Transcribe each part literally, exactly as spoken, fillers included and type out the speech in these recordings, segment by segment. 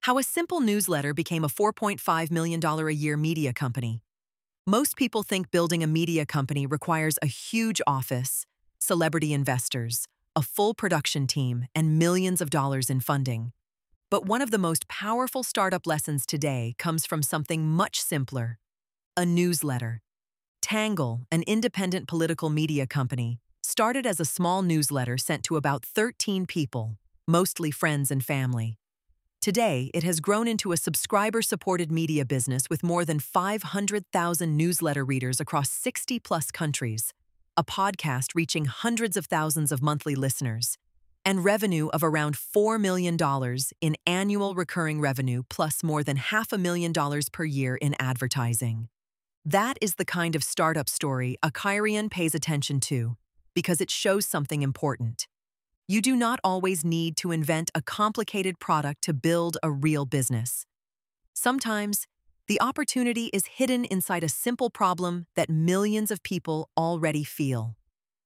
How a simple newsletter became a four point five million dollars a year media company. Most people think building a media company requires a huge office, celebrity investors, a full production team, and millions of dollars in funding. But one of the most powerful startup lessons today comes from something much simpler: a newsletter. Tangle, an independent political media company, started as a small newsletter sent to about thirteen people, mostly friends and family. Today, it has grown into a subscriber-supported media business with more than five hundred thousand newsletter readers across sixty plus countries, a podcast reaching hundreds of thousands of monthly listeners, and revenue of around four million dollars in annual recurring revenue plus more than half a million dollars per year in advertising. That is the kind of startup story Akarian pays attention to because it shows something important. You do not always need to invent a complicated product to build a real business. Sometimes, the opportunity is hidden inside a simple problem that millions of people already feel.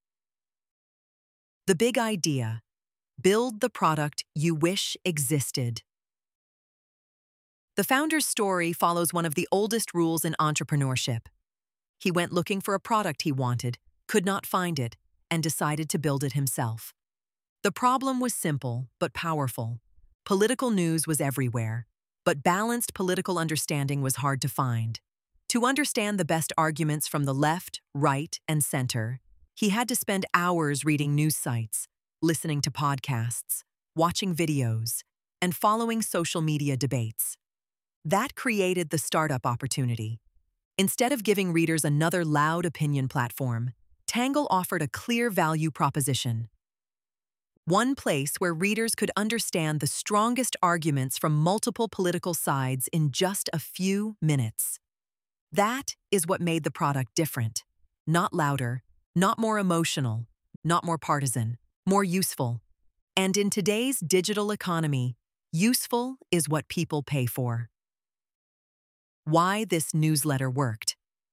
The big idea: build the product you wish existed. The founder's story follows one of the oldest rules in entrepreneurship. He went looking for a product he wanted, could not find it, and decided to build it himself. The problem was simple but powerful. Political news was everywhere, but balanced political understanding was hard to find. To understand the best arguments from the left, right, and center, he had to spend hours reading news sites, listening to podcasts, watching videos, and following social media debates. That created the startup opportunity. Instead of giving readers another loud opinion platform, Tangle offered a clear value proposition. One place where readers could understand the strongest arguments from multiple political sides in just a few minutes. That is what made the product different. Not louder, not more emotional, not more partisan, more useful. And in today's digital economy, useful is what people pay for. Why this newsletter worked.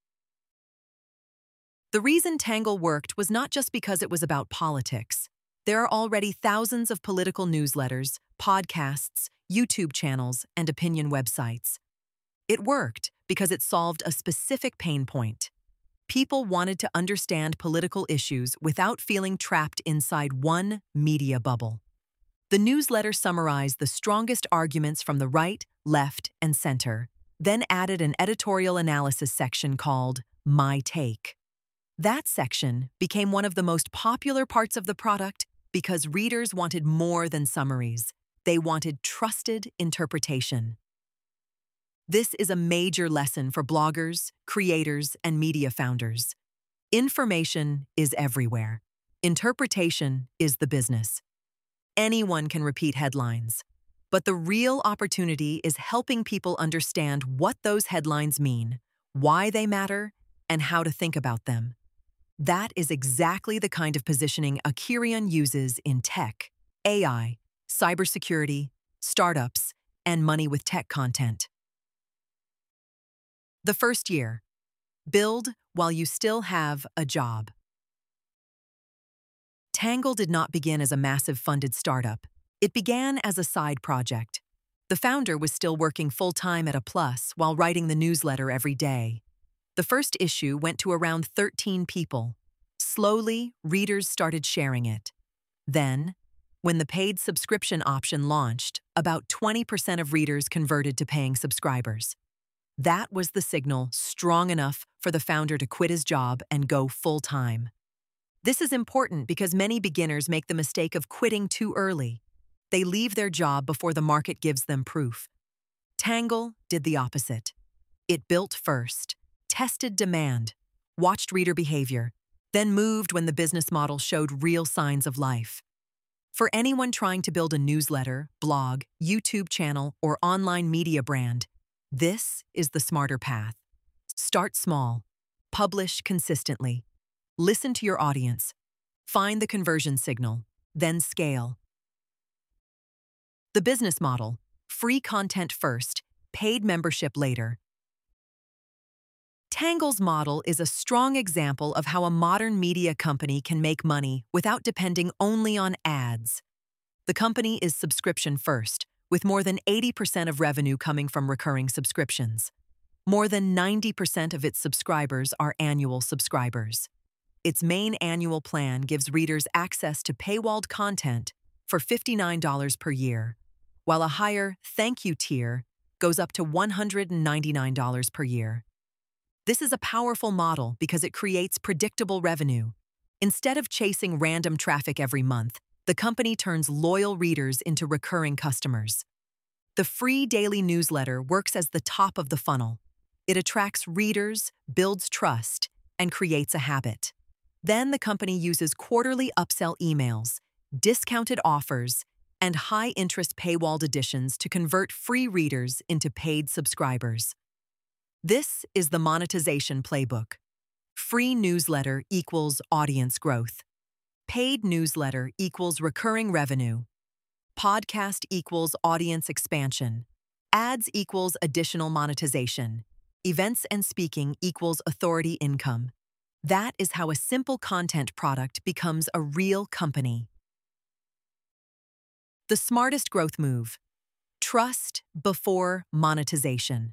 The reason Tangle worked was not just because it was about politics. There are already thousands of political newsletters, podcasts, YouTube channels, and opinion websites. It worked because it solved a specific pain point. People wanted to understand political issues without feeling trapped inside one media bubble. The newsletter summarized the strongest arguments from the right, left, and center, then added an editorial analysis section called My Take. That section became one of the most popular parts of the product because readers wanted more than summaries. They wanted trusted interpretation. This is a major lesson for bloggers, creators, and media founders. Information is everywhere. Interpretation is the business. Anyone can repeat headlines, but the real opportunity is helping people understand what those headlines mean, why they matter, and how to think about them. That is exactly the kind of positioning Akarian uses in tech, A I, cybersecurity, startups, and money with tech content. The first year: build while you still have a job. Tangle did not begin as a massive funded startup. It began as a side project. The founder was still working full-time at A Plus while writing the newsletter every day. The first issue went to around thirteen people. Slowly, readers started sharing it. Then, when the paid subscription option launched, about twenty percent of readers converted to paying subscribers. That was the signal strong enough for the founder to quit his job and go full-time. This is important because many beginners make the mistake of quitting too early. They leave their job before the market gives them proof. Tangle did the opposite. It built first, tested demand, watched reader behavior, then moved when the business model showed real signs of life. For anyone trying to build a newsletter, blog, YouTube channel, or online media brand, this is the smarter path. Start small. Publish consistently. Listen to your audience. Find the conversion signal, then scale. The business model: free content first, paid membership later. Tangle's model is a strong example of how a modern media company can make money without depending only on ads. The company is subscription first, with more than eighty percent of revenue coming from recurring subscriptions. More than ninety percent of its subscribers are annual subscribers. Its main annual plan gives readers access to paywalled content for fifty-nine dollars per year, while a higher thank you tier goes up to one hundred ninety-nine dollars per year. This is a powerful model because it creates predictable revenue. Instead of chasing random traffic every month, the company turns loyal readers into recurring customers. The free daily newsletter works as the top of the funnel. It attracts readers, builds trust, and creates a habit. Then the company uses quarterly upsell emails, discounted offers, and high-interest paywalled editions to convert free readers into paid subscribers. This is the monetization playbook. Free newsletter equals audience growth. Paid newsletter equals recurring revenue. Podcast equals audience expansion. Ads equals additional monetization. Events and speaking equals authority income. That is how a simple content product becomes a real company. The smartest growth move: trust before monetization.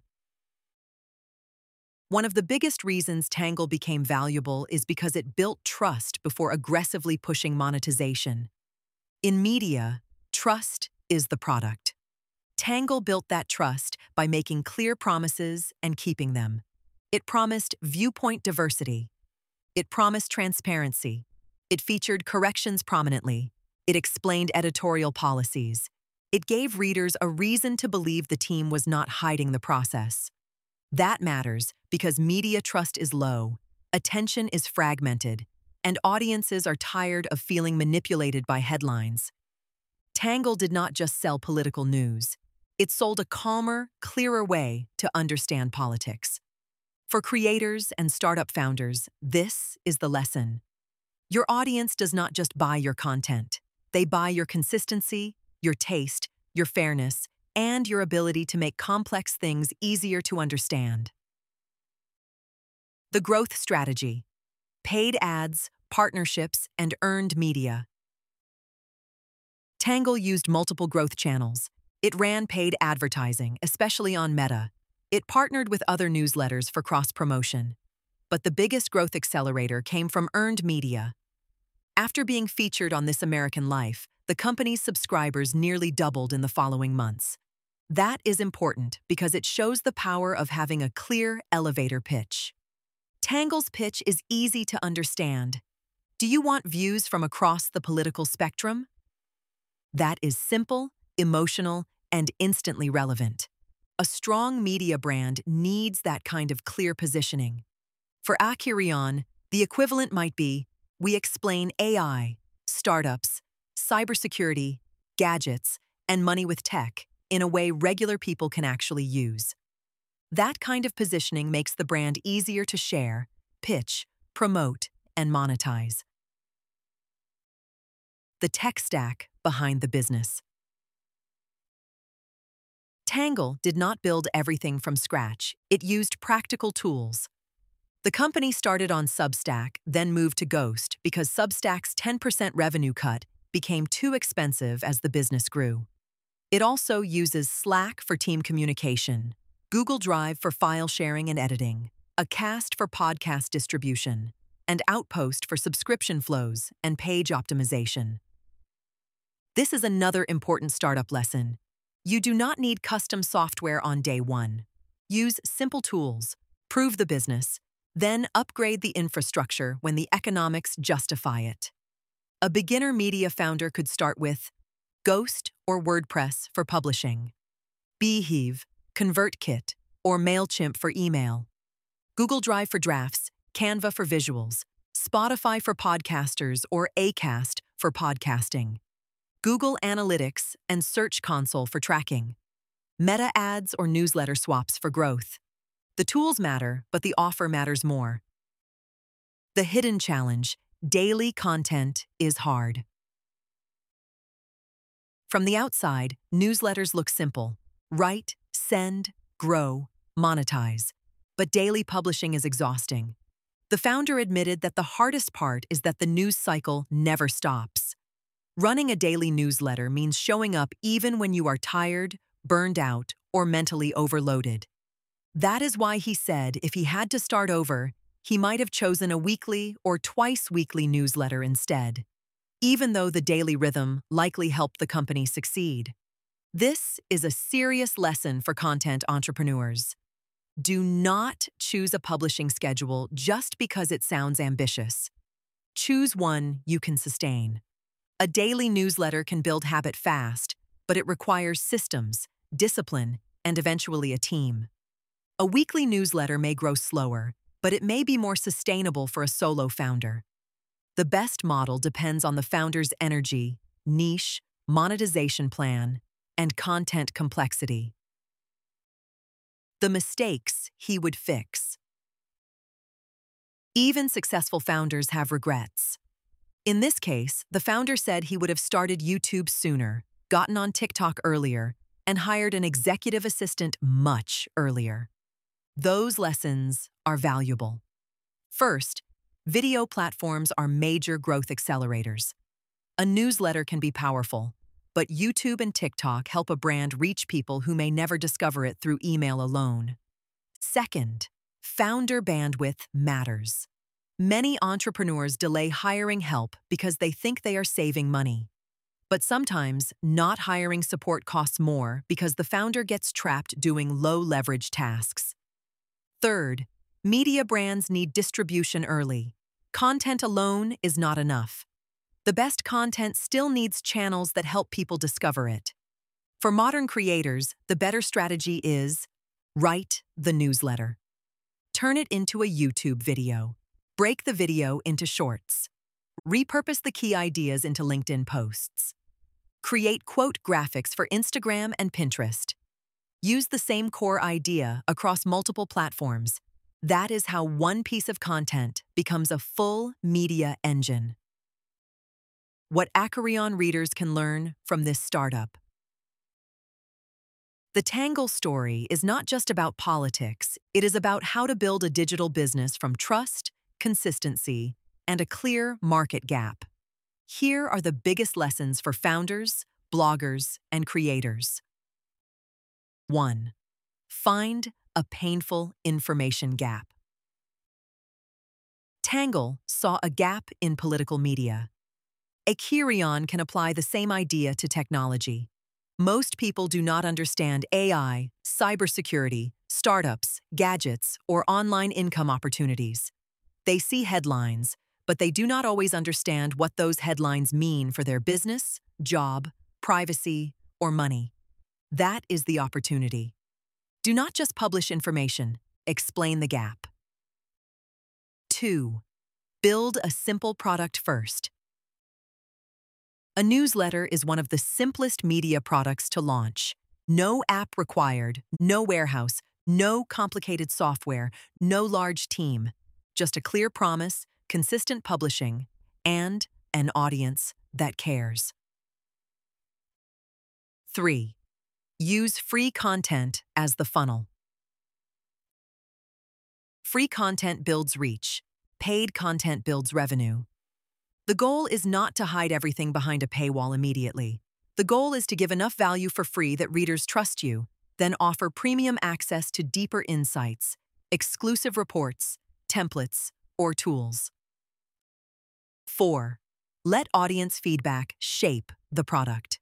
One of the biggest reasons Tangle became valuable is because it built trust before aggressively pushing monetization. In media, trust is the product. Tangle built that trust by making clear promises and keeping them. It promised viewpoint diversity. It promised transparency. It featured corrections prominently. It explained editorial policies. It gave readers a reason to believe the team was not hiding the process. That matters because media trust is low, attention is fragmented, and audiences are tired of feeling manipulated by headlines. Tangle did not just sell political news. It sold a calmer, clearer way to understand politics. For creators and startup founders, this is the lesson. Your audience does not just buy your content. They buy your consistency, your taste, your fairness, and your ability to make complex things easier to understand. The growth strategy: paid ads, partnerships, and earned media. Tangle used multiple growth channels. It ran paid advertising, especially on Meta. It partnered with other newsletters for cross-promotion. But the biggest growth accelerator came from earned media. After being featured on This American Life, the company's subscribers nearly doubled in the following months. That is important because it shows the power of having a clear elevator pitch. Tangle's pitch is easy to understand. Do you want views from across the political spectrum? That is simple, emotional, and instantly relevant. A strong media brand needs that kind of clear positioning. For Acurion, the equivalent might be, we explain A I, startups, cybersecurity, gadgets, and money with tech in a way regular people can actually use. That kind of positioning makes the brand easier to share, pitch, promote, and monetize. The tech stack behind the business. Tangle did not build everything from scratch. It used practical tools. The company started on Substack, then moved to Ghost because Substack's ten percent revenue cut became too expensive as the business grew. It also uses Slack for team communication, Google Drive for file sharing and editing, Acast for podcast distribution, and Outpost for subscription flows and page optimization. This is another important startup lesson. You do not need custom software on day one. Use simple tools, prove the business, then upgrade the infrastructure when the economics justify it. A beginner media founder could start with Ghost or WordPress for publishing, Beehive, ConvertKit, or MailChimp for email, Google Drive for drafts, Canva for visuals, Spotify for podcasters or Acast for podcasting, Google Analytics and Search Console for tracking, Meta ads or newsletter swaps for growth. The tools matter, but the offer matters more. The hidden challenge: daily content is hard. From the outside, newsletters look simple: write, send, grow, monetize. But daily publishing is exhausting. The founder admitted that the hardest part is that the news cycle never stops. Running a daily newsletter means showing up even when you are tired, burned out, or mentally overloaded. That is why he said if he had to start over, he might have chosen a weekly or twice-weekly newsletter instead, even though the daily rhythm likely helped the company succeed. This is a serious lesson for content entrepreneurs. Do not choose a publishing schedule just because it sounds ambitious. Choose one you can sustain. A daily newsletter can build habit fast, but it requires systems, discipline, and eventually a team. A weekly newsletter may grow slower, but it may be more sustainable for a solo founder. The best model depends on the founder's energy, niche, monetization plan, and content complexity. The mistakes he would fix. Even successful founders have regrets. In this case, the founder said he would have started YouTube sooner, gotten on TikTok earlier, and hired an executive assistant much earlier. Those lessons are valuable. First, video platforms are major growth accelerators. A newsletter can be powerful, but YouTube and TikTok help a brand reach people who may never discover it through email alone. Second, founder bandwidth matters. Many entrepreneurs delay hiring help because they think they are saving money. But sometimes, not hiring support costs more because the founder gets trapped doing low-leverage tasks. Third, media brands need distribution early. Content alone is not enough. The best content still needs channels that help people discover it. For modern creators, the better strategy is write the newsletter. Turn it into a YouTube video. Break the video into shorts. Repurpose the key ideas into LinkedIn posts. Create quote graphics for Instagram and Pinterest. Use the same core idea across multiple platforms. That is how one piece of content becomes a full media engine. What Acquirion readers can learn from this startup. The Tangle story is not just about politics, it is about how to build a digital business from trust, consistency, and a clear market gap. Here are the biggest lessons for founders, bloggers, and creators. one. Find a painful information gap. Tangle saw a gap in political media. Acquirion can apply the same idea to technology. Most people do not understand A I, cybersecurity, startups, gadgets, or online income opportunities. They see headlines, but they do not always understand what those headlines mean for their business, job, privacy, or money. That is the opportunity. Do not just publish information, explain the gap. two. Build a simple product first. A newsletter is one of the simplest media products to launch. No app required, no warehouse, no complicated software, no large team. Just a clear promise, consistent publishing, and an audience that cares. three. Use free content as the funnel. Free content builds reach. Paid content builds revenue. The goal is not to hide everything behind a paywall immediately. The goal is to give enough value for free that readers trust you, then offer premium access to deeper insights, exclusive reports, templates, or tools. four. Let audience feedback shape the product.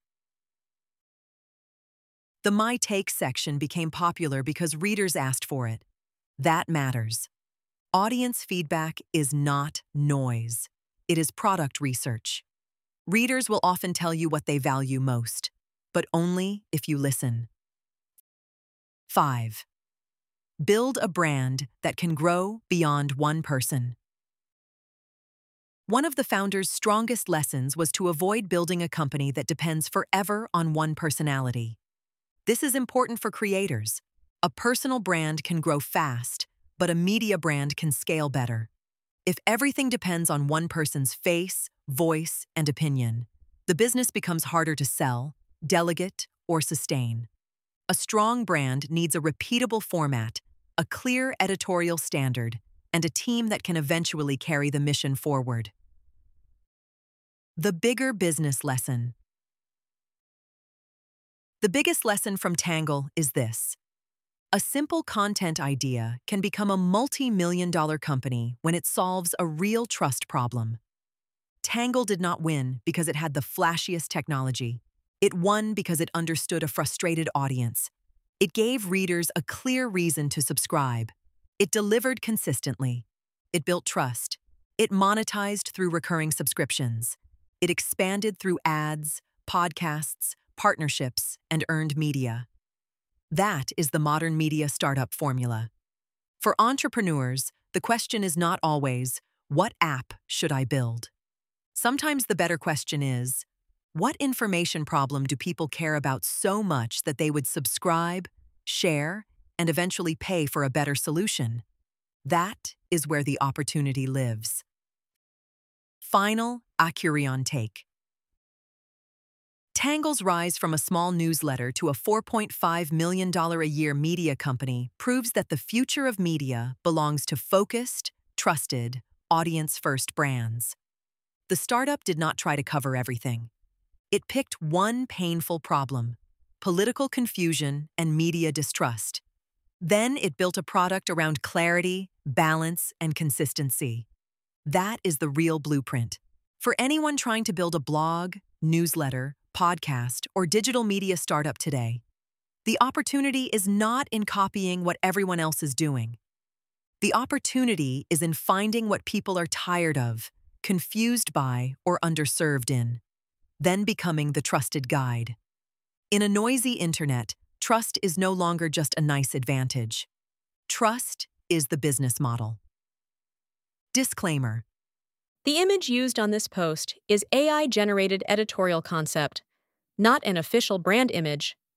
The My Take section became popular because readers asked for it. That matters. Audience feedback is not noise. It is product research. Readers will often tell you what they value most, but only if you listen. five. Build a brand that can grow beyond one person. One of the founder's strongest lessons was to avoid building a company that depends forever on one personality. This is important for creators. A personal brand can grow fast, but a media brand can scale better. If everything depends on one person's face, voice, and opinion, the business becomes harder to sell, delegate, or sustain. A strong brand needs a repeatable format, a clear editorial standard, and a team that can eventually carry the mission forward. The bigger business lesson. The biggest lesson from Tangle is this. A simple content idea can become a multi-million dollar company when it solves a real trust problem. Tangle did not win because it had the flashiest technology. It won because it understood a frustrated audience. It gave readers a clear reason to subscribe. It delivered consistently. It built trust. It monetized through recurring subscriptions. It expanded through ads, podcasts, partnerships, and earned media. That is the modern media startup formula. For entrepreneurs, the question is not always, what app should I build? Sometimes the better question is, what information problem do people care about so much that they would subscribe, share, and eventually pay for a better solution? That is where the opportunity lives. Final Acurion take. Tangle's rise from a small newsletter to a four point five million dollars a year media company proves that the future of media belongs to focused, trusted, audience-first brands. The startup did not try to cover everything. It picked one painful problem: political confusion and media distrust. Then it built a product around clarity, balance, and consistency. That is the real blueprint. For anyone trying to build a blog, newsletter, podcast, or digital media startup today, the opportunity is not in copying what everyone else is doing. The opportunity is in finding what people are tired of, confused by, or underserved in, then becoming the trusted guide. In a noisy internet, trust is no longer just a nice advantage. Trust is the business model. Disclaimer. The image used on this post is A I-generated editorial concept, not an official brand image,